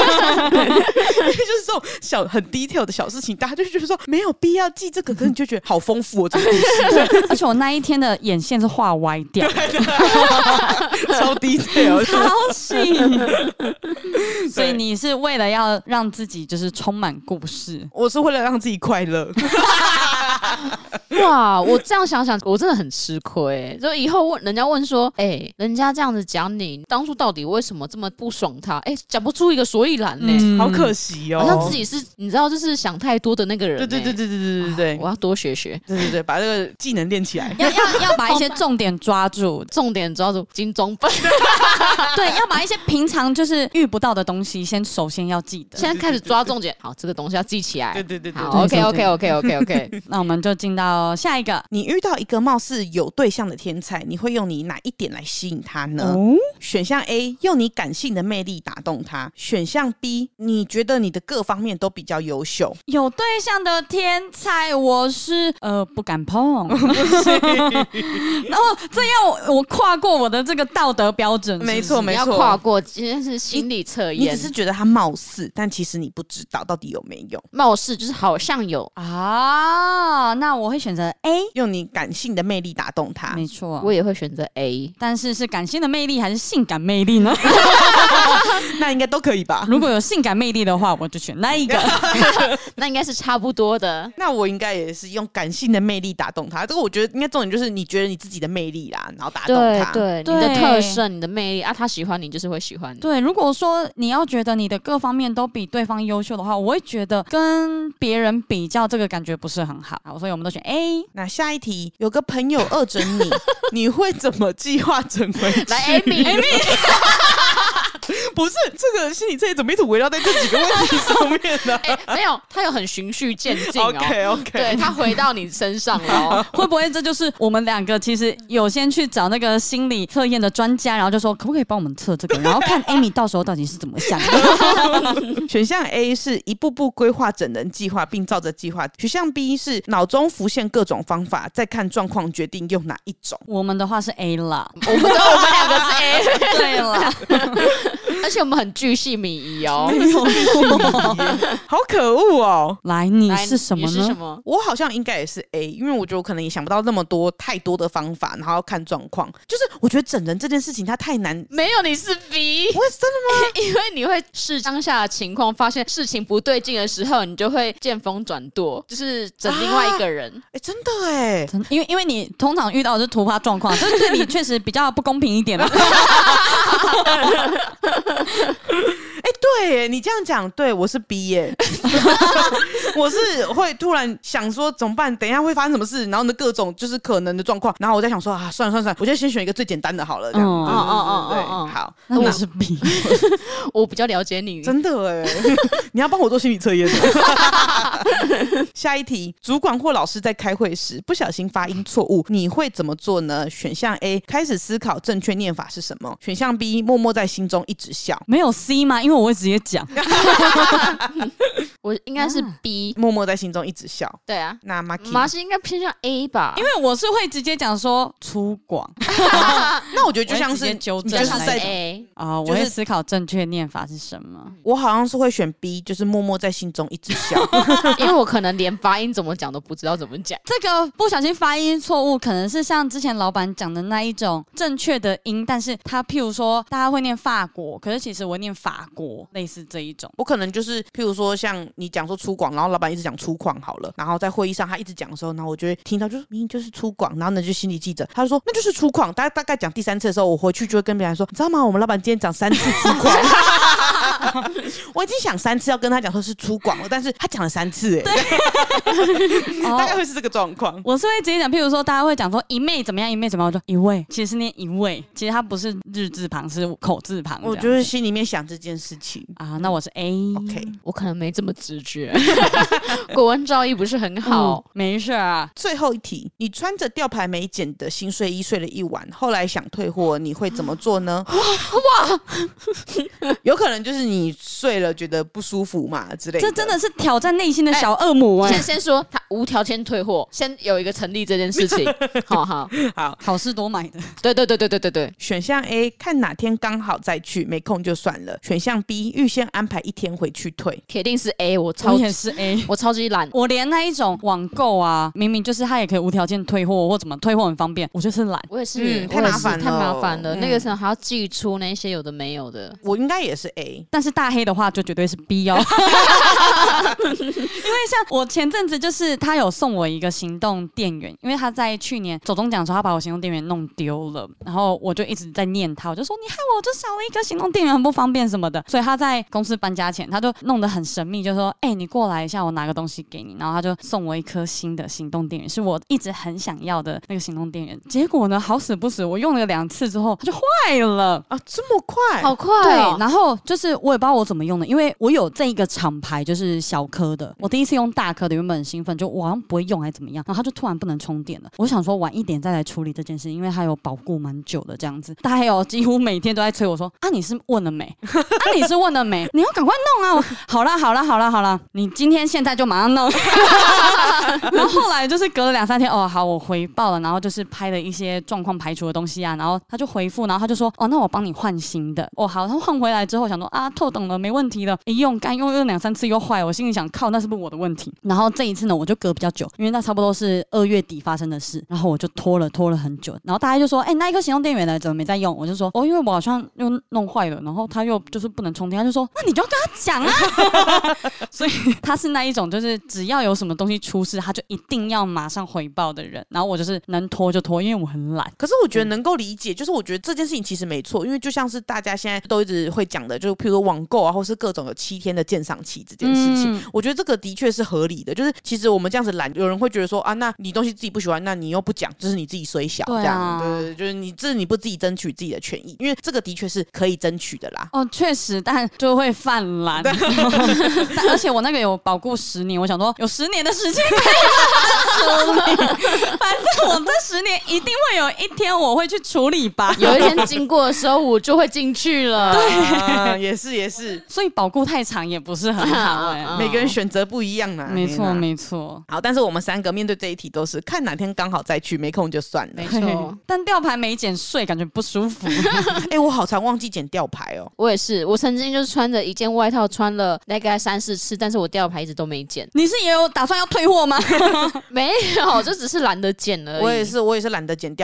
就是这种小很 detail 的小事情，大家就觉得说没有必要记这个，可是你就觉得好丰富哦，这个故事。 而且我那一天的眼线是画歪掉， 超 detail， 超细。所以你是为了要让自己就是充满故事， 我是为了让自己快乐。 哇，我这样想想，我真的很吃亏、欸。就以后问人家问说，哎、欸，人家这样子讲你，当初到底为什么这么不爽他？哎、欸，讲不出一个所以然呢、欸嗯，好可惜哦。 好像自己是你知道，就是想太多的那个人、欸。 对对对对对对对对， 我要多学学。 对对对，把这个技能练起来。 要要要把一些重点抓住， 重点抓住金钟本。 对，要把一些平常就是遇不到的东西，先首先要记得。 现在开始抓重点，好，这个东西要记起来。 对对对对， 好 ，OK OK OK OK OK。 那我们就进到下一个。 你遇到一个貌似有对象的天才，你会用你哪一点来吸引他呢？ 哦， 选项 A， 用你感性的魅力打动他；选项 B， 你觉得你的各方面都比较优秀。 有对象的天才，我是呃不敢碰。然后这样我我跨过我的这个道德标准是不是， 没错没错， 你要跨过，今天是心理测验。 你只是觉得他貌似，但其实你不知道到底有没有。 貌似就是好像有啊，那我会选择 A， 用你感性的魅力打动他。 没错， 我也会选择 A， 但是是感性的魅力还是性感魅力呢？ 那应该都可以吧？ 如果有性感魅力的话，我就选那一个。 那应该是差不多的。 那我应该也是用感性的魅力打动他。这个我觉得应该重点就是你觉得你自己的魅力啦，然后打动他。 对对，你的特色、你的魅力啊，他喜欢你就是会喜欢你。 对，如果说你要觉得你的各方面都比对方优秀的话，我会觉得跟别人比较这个感觉不是很好。好，所以我们都选 A。 那下一题，有个朋友恶整你，你会怎么计划整回去？ 来 ，Amy，Amy。 不是这个心理测验怎么一直围绕在这几个问题上面呢、 欸？没有，他有很循序渐进哦。 OK OK， 对，他回到你身上了、哦。 会不会这就是我们两个其实有先去找那个心理测验的专家，然后就说可不可以帮我们测这个，然后看 Amy 到时候到底是怎么想的？ 选项 A 是一步步规划整人计划，并照着计划；选项 B 是脑中浮现各种方法，再看状况决定用哪一种。 我们的话是 A 啦， 我们的我们两个是 A， 对了。 而且我们很巨细靡遗哦， 没有错， 好可恶哦！ 来，你是什么呢？ 你是什么？ 我好像应该也是 A， 因为我觉得我可能也想不到那么多太多的方法，然后要看状况。就是我觉得整人这件事情它太难。 没有，你是 B， 我是真的吗？ 因为你会视当下的情况，发现事情不对劲的时候，你就会见风转舵，就是整另外一个人。 哎、啊欸，真的哎， 真的，因为因为你通常遇到的是突发状况，这对你确实比较不公平一点。 哎、欸，对对耶，你这样讲，对我是 B 耶，我是会突然想说怎么办？等一下会发生什么事？然后呢，各种就是可能的状况，然后我在想说啊，算了算了算了，我就先选一个最简单的好了，这样。 嗯对对对对嗯对嗯嗯嗯好， 那我是 B， 我比较了解你， 真的哎，你要帮我做心理测验。下一题，主管或老师在开会时不小心发音错误，你会怎么做呢？选项 A， 开始思考正确念法是什么；选项 B， 默默在心中一直笑。 没有 C 吗？因为我会直接讲。 我应该是 B，、 默默在心中一直笑。 对啊， 那 Maki， 马是应该偏向 A 吧， 因为我是会直接讲说粗犷那我觉得就像是我会直接纠正你就是在 A， 啊，我就是会思考正确念法是什么。 我好像是会选 B， 就是默默在心中一直笑。 因为我可能连发音怎么讲都不知道怎么讲。 这个不小心发音错误，可能是像之前老板讲的那一种正确的音，但是他譬如说大家会念法国，可是其实我念法国，类似这一种。 我可能就是譬如说像你讲说粗犷，然后老板一直讲粗犷好了，然后在会议上他一直讲的时候，然后我就会听到就是明明就是粗犷，然后呢就心理记着，他就说那就是粗犷。大概大概讲第三次的时候，我回去就会跟别人说，你知道吗？我们老板今天讲三次粗犷。我已经想三次要跟他讲说是粗犷了，但是他讲了三次，哎，大概会是这个状况。 我是会直接讲，譬如说大家会讲说一妹怎么样，一妹怎么样，我说一位，其实是念一位，其实它不是日字旁，是口字旁。 我就是心里面想这件事情啊，那我是 A。OK， 我可能没这么直觉，国文造诣不是很好。 嗯、没事啊。 最后一题，你穿着吊牌没剪的新睡衣睡了一晚，后来想退货，你会怎么做呢？哇哇，有可能就是你睡了觉得不舒服嘛之类的。 这真的是挑战内心的小恶魔哎、欸！ 先先说他无条件退货，先有一个成立这件事情。好好好， 好事多买的。 对对对对对对对。 选项 A， 看哪天刚好再去，没空就算了。选项 B， 预先安排一天回去退。 铁定是 A， 我超我也是 A， 我超级懒， 我连那一种网购啊，明明就是他也可以无条件退货或怎么退货很方便，我就是懒。 我也是， 嗯、太麻烦了， 太麻烦了。 嗯、 那个时候还要寄出那些有的没有的， 我应该也是 A， 但是大黑的话就绝对是 B 哦。因为像我前阵子就是他有送我一个行动电源，因为他在去年走中奖的时候他把我行动电源弄丢了，然后我就一直在念他，我就说你害我就少了一个行动电源很不方便什么的，所以他在公司搬家前他就弄得很神秘，就说哎、欸、你过来一下我拿个东西给你，然后他就送我一颗新的行动电源，是我一直很想要的那个行动电源，结果呢好死不死我用了两次之后它就坏了啊，这么快， 好快、 哦、对，然后就是我也不知道我怎么用的，因为我有这一个厂牌就是小颗的，我第一次用大颗的原本很兴奋，就我好像不会用还是怎么样，然后它就突然不能充电了，我想说晚一点再来处理这件事，因为它有保固蛮久的这样子，他还有几乎每天都在催我说啊你是问了没啊你是问了没，你要赶快弄啊，好啦好啦好啦好啦，你今天现在就马上弄。然后后来就是隔了两三天，哦好我回报了，然后就是拍了一些状况排除的东西啊，然后他就回复，然后他就说哦那我帮你换新的，哦好，他换回来之后想说啊透等了没问题了，一用干用用两三次又坏，我心里想靠那是不是我的问题，然后这一次呢我就隔比较久，因为那差不多是二月底发生的事，然后我就拖了拖了很久，然后大家就说哎、欸、那一颗行动电源呢怎么没在用，我就说哦因为我好像又弄坏了，然后他又就是不能充电，他就说那你就要跟他讲啊。所以他是那一种就是只要有什么东西出事他就一定要马上回报的人，然后我就是能拖就拖，因为我很懒。 可是我觉得能够理解、嗯、就是我觉得这件事情其实没错，因为就像是大家现在都一直会讲的，就譬如说网购啊或是各种有七天的鉴赏期这件事情、嗯、我觉得这个的确是合理的，就是其实我们这样子懒，有人会觉得说啊那你东西自己不喜欢，那你又不讲，就是你自己衰小、 对啊、 这样对对对，就是你这你不自己争取自己的权益，因为这个的确是可以争取的啦。 哦确实，但就会犯懒。但而且我那个有保固十年，我想说有十年的时间可以处理，反正我这十年一定会有一天我会去处理吧。 有一天经过的时候我就会进去了。 对、 啊、也是也是， 所以保固太长也不是很好哎、欸， 每个人选择不一样嘛。 没错没错。 好，但是我们三个面对这一题都是看哪天刚好再去，没空就算了。 没错， 但吊牌没剪碎感觉不舒服。 哎、欸，我好常忘记剪吊牌哦。 我也是，我曾经就是穿着一件外套穿了大概三四次，但是我吊牌一直都没剪。 你是也有打算要退货吗？ 没有，就只是懒得剪而已。 我也是，我也是懒得剪吊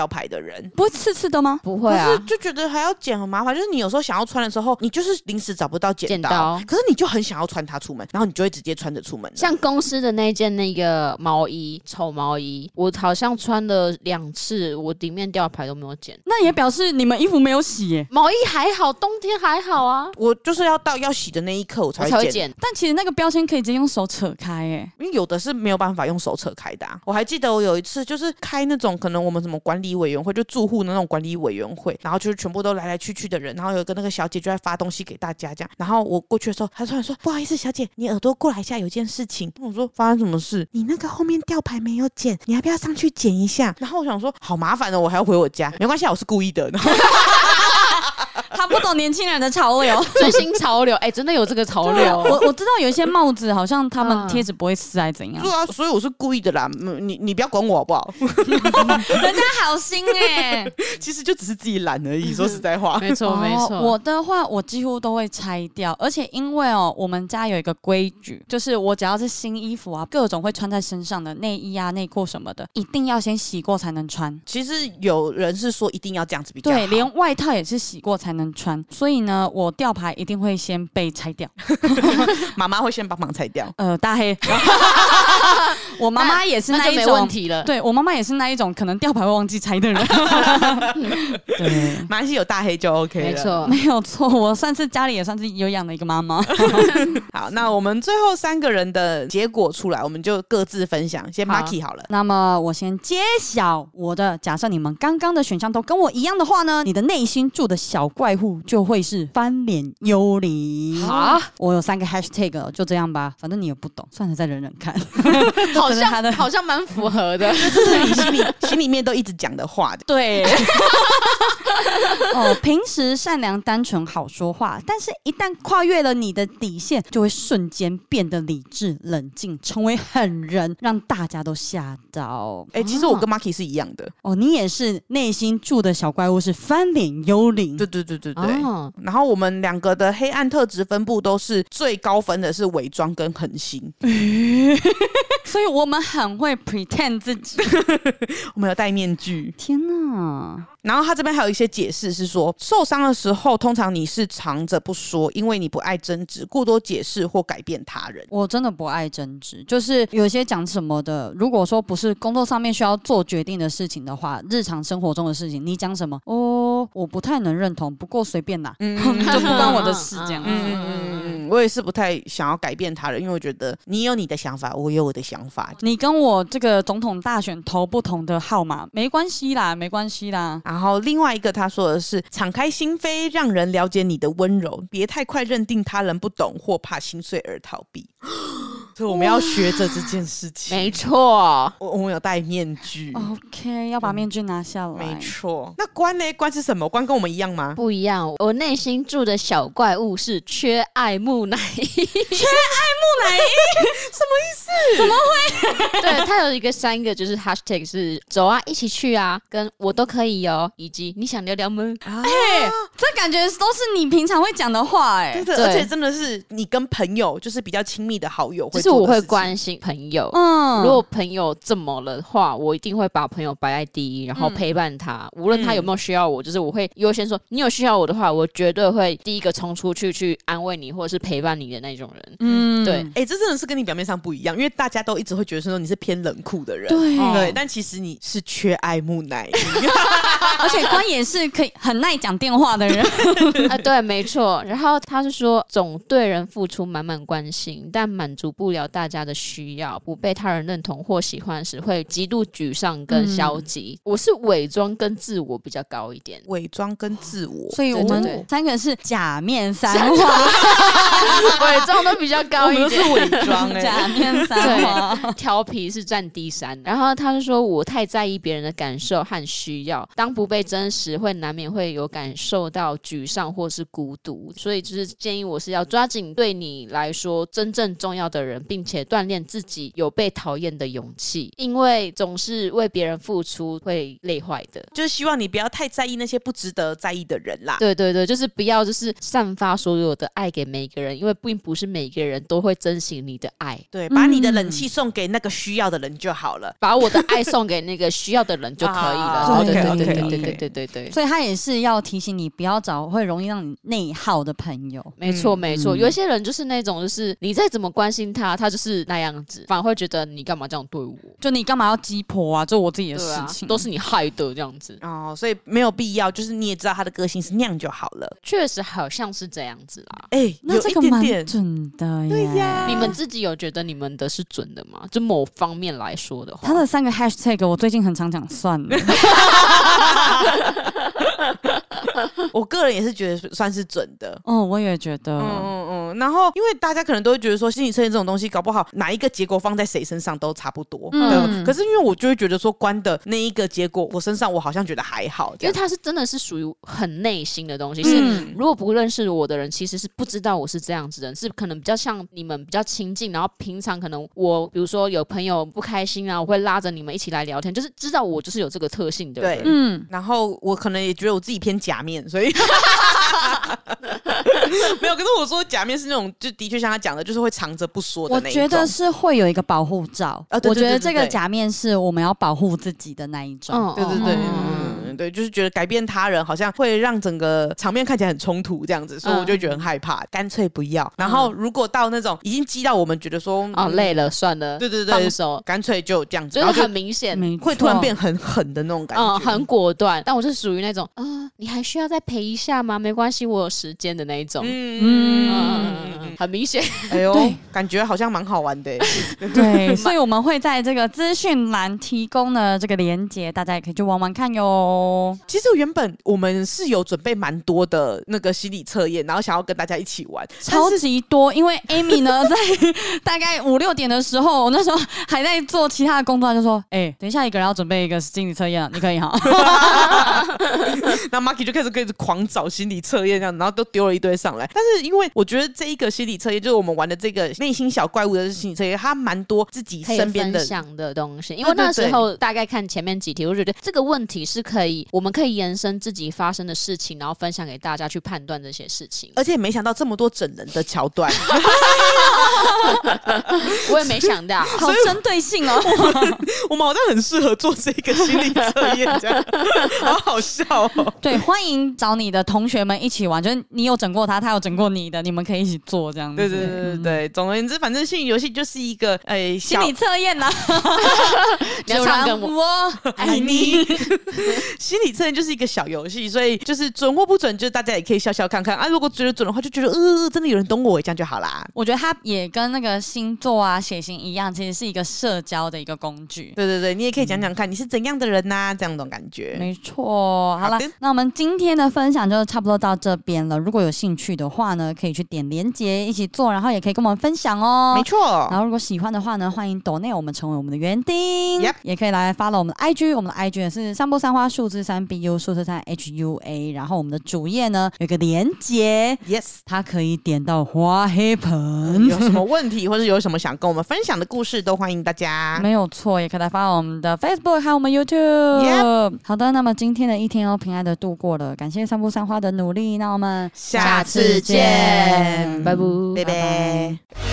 吊牌的人。 不会刺刺的吗？ 不会啊， 可是就觉得还要剪很麻烦，就是你有时候想要穿的时候，你就是临时找不到剪刀， 剪刀可是你就很想要穿它出门，然后你就会直接穿着出门了。 像公司的那件那个毛衣，丑毛衣，我好像穿了两次，我里面吊牌都没有剪。 那也表示你们衣服没有洗耶。 毛衣还好，冬天还好啊。 我就是要到要洗的那一刻我才会剪， 我才会剪。 但其实那个标签可以直接用手扯开耶。 因为有的是没有办法用手扯开的、啊。我还记得我有一次就是开那种可能我们什么管理委员会，就住户的那种管理委员会，然后就是全部都来来去去的人，然后有一个那个小姐就在发东西给大家这样，然后我过去的时候，她突然说：“不好意思，小姐，你耳朵过来一下，有件事情。”我说：“发生什么事？你那个后面吊牌没有剪，你要不要上去剪一下？”然后我想说，好麻烦的，我还要回我家，没关系，我是故意的。然后他不懂年轻人的潮流， 最新潮流，哎、欸，真的有这个潮流。 我我知道有一些帽子好像他们贴纸不会撕还是怎样。 对啊，所以我是故意的啦。你你不要管我好不好？ 人家好心哎、欸， 其实就只是自己懒而已。说实在话， 没错没错、 哦。我的话，我几乎都会拆掉，而且因为哦，我们家有一个规矩，就是我只要是新衣服啊，各种会穿在身上的内衣啊、内裤什么的，一定要先洗过才能穿。 其实有人是说一定要这样子比较好， 对，连外套也是洗过才能穿。所以呢，我吊牌一定会先被拆掉。 妈妈会先帮忙拆掉。 呃，大黑，我妈妈也是那一种， 那就没问题了。 对我妈妈也是那一种可能吊牌会忘记拆的人。对， 马来西亚有大黑就 OK 了， 没错， 没有错。我算是家里也算是有养的一个妈妈。 好，那我们最后三个人的结果出来，我们就各自分享。先 Maki 好了。 那么我先揭晓我的。假设你们刚刚的选项都跟我一样的话呢，你的内心住的小怪物就会是翻脸幽灵。 好， 我有三个 hashtag， 就这样吧，反正你也不懂，算了，再忍忍看。 好像像好像蛮符合的， 这是你心里心里面都一直讲的话的。 对。哦，平时善良单纯好说话，但是一旦跨越了你的底线，就会瞬间变得理智冷静，成为狠人，让大家都吓到。 哎、欸，其实我跟 Maki 是一样的。 哦，你也是内心住的小怪物是翻脸幽灵。 对对对对对。 哦、 然后我们两个的黑暗特质分布都是最高分的是伪装跟狠心。 所以我们很会 pretend 自己。 我们有戴面具。 天哪！ 然后他这边还有一些解释是说，受伤的时候通常你是藏着不说，因为你不爱争执、过多解释或改变他人。 我真的不爱争执，就是有些讲什么的，如果说不是工作上面需要做决定的事情的话，日常生活中的事情，你讲什么哦，我不太能认同，不过随便啦，嗯、就不关我的事这样子。 嗯嗯嗯，我也是不太想要改变他人，因为我觉得你有你的想法，我有我的想法。 你跟我这个总统大选投不同的号码没关系啦，没关系啦。 然后另外一个他说的是，敞开心扉，让人了解你的温柔，别太快认定他人不懂或怕心碎而逃避。所以我们要学着这件事情。 没错， 我我们有戴面具。 OK， 要把面具拿下来。 没错。那关呢？关是什么？关跟我们一样吗？ 不一样。我内心住的小怪物是缺爱木乃伊。缺爱木乃伊什么意思？ 怎么会？ 对，它有一个三个，就是 hashtag 是走啊，一起去啊，跟我都可以哦，以及你想聊聊吗？ 哎、啊欸，这感觉都是你平常会讲的话哎、 欸。对对，而且真的是你跟朋友，就是比较亲密的好友会做的事情， 就是我会关心朋友。嗯，如果朋友怎么了的话，我一定会把朋友摆在第一，然后陪伴他，嗯、无论他有没有需要我，就是我会优先说，你有需要我的话，我绝对会第一个冲出去去安慰你，或者是陪伴你的那种人。嗯，对。 哎、欸，这真的是跟你表面上不一样，因为大家都一直会觉得说你是偏冷酷的人， 对、 嗯、对，但其实你是缺爱木乃伊。 而且关也是可以很耐讲电话的人。 啊，对，没错。然后他是说，总对人付出满满关心，但满足不了大家的需要，不被他人认同或喜欢时，会极度沮丧跟消极。嗯、我是伪装跟自我比较高一点， 伪装跟自我， 所以我们三个是假面三花， 伪装都比较高一点， 我们都是伪装、欸， 假面三花， 调皮是占第三。然后他是说我太在意别人的感受和需要，当不被真实，会难免会有感受到沮丧或是孤独，所以就是建议我是要抓紧对你来说真正重要的人， 人，并且锻炼自己有被讨厌的勇气，因为总是为别人付出会累坏的。 就是希望你不要太在意那些不值得在意的人啦。 对对对，就是不要就是散发所有的爱给每一个人，因为并不是每个人都会珍惜你的爱。 对，把你的冷气送给那个需要的人就好了， 把我的爱送给那个需要的人就可以了。 啊对对 OK，OK，OK 对对对对对对对。 所以他也是要提醒你，不要找会容易让你内耗的朋友。 没错嗯没错，有一些人就是那种，就是你再怎么关心他，他就是那样子，反而会觉得你干嘛这样对我？ 就你干嘛要鸡婆啊？这我自己的对啊事情，， 都是你害的这样子。 哦，所以没有必要，就是你也知道他的个性是那样就好了。 确实好像是这样子啦。 哎， 那有一这个蛮点点。 准的耶。 对呀你们自己有觉得你们的是准的吗？就某方面来说的话， 他的三个 hashtag 我最近很常讲算了。 我个人也是觉得算是准的。 哦，我也觉得。 嗯嗯嗯，然后因为大家可能都会觉得说心理测验这种东西，搞不好哪一个结果放在谁身上都差不多。 嗯嗯，可是因为我就会觉得说关的那一个结果，我身上我好像觉得还好，这样。 因为它是真的是属于很内心的东西， 嗯是如果不认识我的人，其实是不知道我是这样子的人，是可能比较像你们比较亲近，然后平常可能我比如说有朋友不开心啊，我会拉着你们一起来聊天，就是知道我就是有这个特性的人。 对嗯， 然后我可能也觉得我自己偏假面，所以没有。可是我说假面是那种，就的确像他讲的，就是会藏着不说的我那一种。 觉得是会有一个保护罩。 啊对对我觉得对对对这个假面是我们要保护自己的那一种。 嗯对对对， 嗯嗯嗯对，就是觉得改变他人好像会让整个场面看起来很冲突这样子，所以我就觉得很害怕，干脆不要。然后如果到那种已经激到我们觉得说哦， 嗯累了，算了， 对对对， 放手， 干脆就这样子， 就是然后就很明显。 没错会突然变很狠的那种感觉， 嗯，很果断，但我是属于那种，嗯、你还需要再陪一下吗？没关系，我有时间的那一种。嗯嗯嗯嗯嗯嗯嗯，很明显。 哎呦对， 感觉好像蛮好玩的。 对，所以我们会在这个资讯栏提供的这个连结，大家也可以去玩玩看哟。 其实原本我们是有准备蛮多的那个心理测验，然后想要跟大家一起玩， 超但是级多，因为 Amy 呢，在大概五六点的时候，我那时候还在做其他的工作，她就说：“哎、等一下一个人要准备一个心理测验，你可以哈。 那 Marky 就开始开始狂找心理测验这样，然后都丢了一堆上来。但是因为我觉得这一个心理测验，就是我们玩的这个内心小怪物的心理测验，它蛮多自己可以身边的分享的东西，因为那时候大概看前面几题，我觉得这个问题是可以，我们可以延伸自己发生的事情，然后分享给大家去判断这些事情。 而且没想到这么多整人的桥段， 我也没想到， 好针对性哦。 我们好像很适合做这个心理测验，这样好好笑哦。 对，欢迎找你的同学们一起玩，就是你有整过他，他有整过你的，你们可以一起做这样子。 对对对对对，总而言之，反正心理游戏就是一个诶小心理测验呐， 你要唱跟我就让我爱你。 心理测验就是一个小游戏，所以就是准或不准，就是大家也可以笑笑看看啊。如果觉得准的话，就觉得呃，真的有人懂我，这样就好啦。 我觉得它也跟那个星座啊、血型一样，其实是一个社交的一个工具。 对对对，你也可以讲讲看你是怎样的人呐、这样的感觉。 没错，好了好的， 那我们今天的分享就差不多到这边了。如果有兴趣的话呢，可以去点连结一起做，然后也可以跟我们分享哦。 没错然，后如果喜欢的话呢，欢迎抖内我们成为我们的园丁 Yep 也可以来 follow 我们的 I G， 我们的 I G 也是三波三花数字三 B U 数字三 H U A， 然后我们的主页呢有一个连结， Yes， 它可以点到花黑盆。 有什么问题或者有什么想跟我们分享的故事，都欢迎大家。 没有错，也可以来发我们的 Facebook 还有我们 YouTube。 Yep 好的，那么今天的一天又平安的度过了，感谢三步三花的努力，那我们下次见， 拜拜。 拜拜。